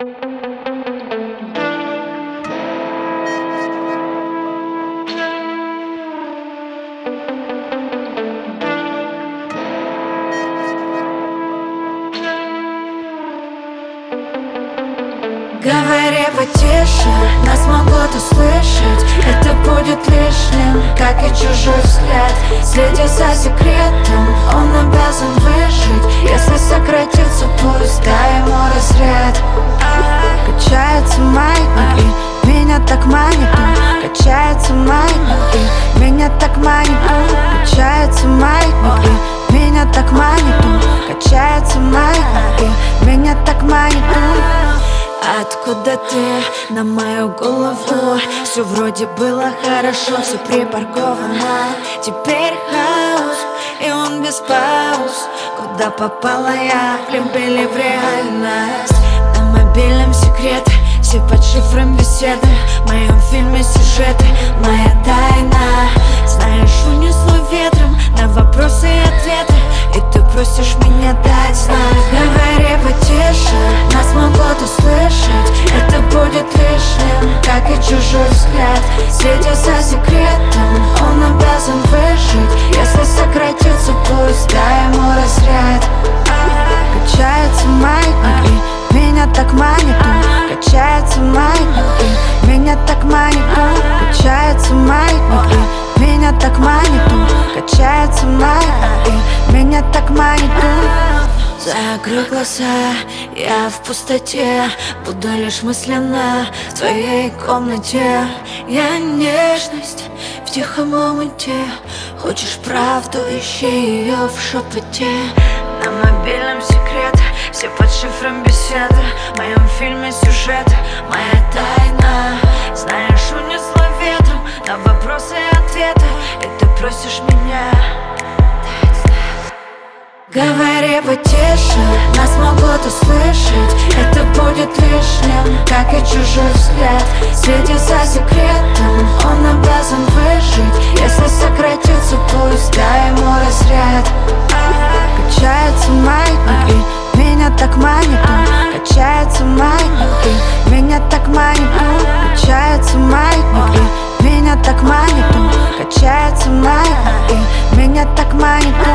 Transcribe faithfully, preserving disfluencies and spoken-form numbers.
Говори потише, нас могут услышать. Это будет лишним, как и чужой взгляд. Следи за секретом, он обязан выжить. Если сократится пульс, дай ему разряд. Качается маятник и меня так манит он. Качается маятник и меня так манит он. Качается маятник и меня так манит он. Качается маятник и меня так манит он. Откуда ты на мою голову? Все вроде было хорошо, все припарковано. Теперь хаос, и он без пауз. Куда попала я, влюбили в реальность. На мобильном секреты, все под шифром беседы. В моем фильме сюжеты, моя тайна. Знаешь, унесло ветром на вопросы и ответы. И ты просишь меня дать знак. Говори потише, нас могут услышать. Это будет лишним, как и чужой взгляд. Следи за секретом, он обязан выжить. Если сократится пульс, дай ему разряд. Качается маятник и меня так манит он. Качается маятник и меня так манит он. Качается маятник и меня так манит он. Качается маятник и меня так манит он. Закрой глаза, я в пустоте. Буду лишь мысленно в твоей комнате. Я нежность в тихом омуте. Хочешь правду, ищи ее в шепоте. На мобильном секрет, все под шифром беседы. В моем фильме сюжет, моя тайна. Знаешь, унесло ветром на вопросы и ответы. И ты просишь меня дать знак. Говори потише, нас могут услышать. Это будет лишним, как и чужой взгляд. Следи за секретом, он обязан выжить. Если сократится пульс, дай ему разряд. Качается маятник и меня так манит он. Качается маятник и меня так манит он. Качается маятник и меня так манит он. Качается маятник и меня так манит он.